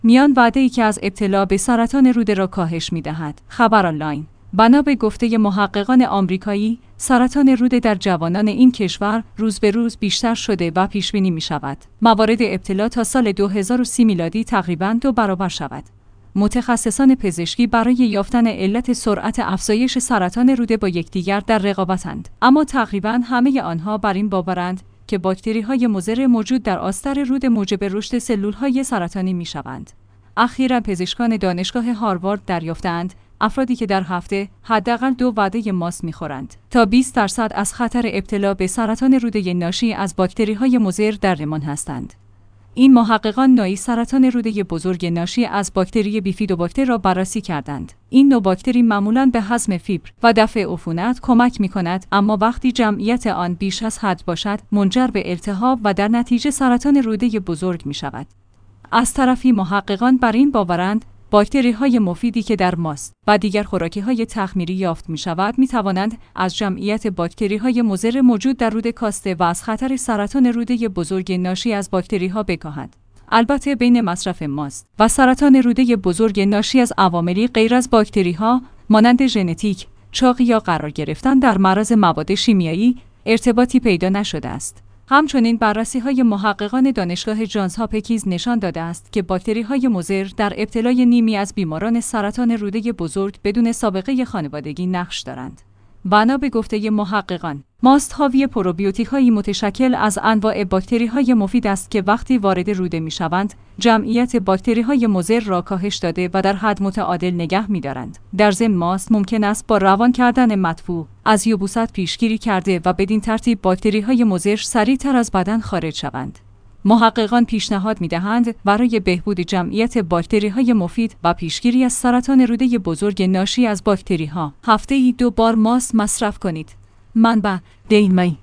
میان وعده‌ای که از ابتلا به سرطان روده را کاهش می‌دهد. خبر آنلاین. بنا به گفته محققان آمریکایی، سرطان روده در جوانان این کشور روز به روز بیشتر شده و پیش بینی می‌شود موارد ابتلا تا سال 2030 میلادی تقریباً 2 برابر شود. متخصصان پزشکی برای یافتن علت سرعت افزایش سرطان روده با یکدیگر در رقابتند، اما تقریباً همه آنها بر این باورند که باکتری‌های مضر موجود در آستر روده موجب رشد سلول‌های سرطانی می‌شوند. اخیراً پزشکان دانشگاه هاروارد دریافتند افرادی که در هفته حداقل 2 وعده ماست می‌خورند تا 20% از خطر ابتلا به سرطان روده ناشی از باکتری‌های مضر در امان هستند. این محققان نوعی سرطان روده بزرگ ناشی از باکتری بیفیدوباکتر را بررسی کردند. این نوع باکتری معمولاً به هضم فیبر و دفع عفونت کمک می‌کند، اما وقتی جمعیت آن بیش از حد باشد، منجر به التهاب و در نتیجه سرطان روده بزرگ می‌شود. از طرفی محققان بر این باورند باکتری‌های مفیدی که در ماست و دیگر خوراکی‌های تخمیری یافت می‌شود می‌توانند از جمعیت باکتری‌های مضر موجود در روده کاسته و از خطر سرطان روده بزرگ ناشی از باکتری‌ها بکاهند. البته بین مصرف ماست و سرطان روده بزرگ ناشی از عواملی غیر از باکتری‌ها مانند ژنتیک، چاقی یا قرار گرفتن در معرض مواد شیمیایی ارتباطی پیدا نشده است. همچنین بررسی‌های محققان دانشگاه جانز هاپکینز نشان داده است که باکتری‌های مضر در ابتلای نیمی از بیماران سرطان روده بزرگ بدون سابقه خانوادگی نقش دارند. بنا به گفته محققان، ماست حاوی پروبیوتیک‌هایی متشکل از انواع باکتری‌های مفید است که وقتی وارد روده می‌شوند، جمعیت باکتری‌های مضر را کاهش داده و در حد متعادل نگه می‌دارند. در ضمن ماست ممکن است با روان کردن مدفوع از یبوست پیشگیری کرده و بدین ترتیب باکتری‌های مضر سریعتر از بدن خارج شوند. محققان پیشنهاد می‌دهند برای بهبود جمعیت باکتری‌های مفید و پیشگیری از سرطان روده بزرگ ناشی از باکتری‌ها، هفته‌ای 2 بار ماست مصرف کنید. منبع: دیلی می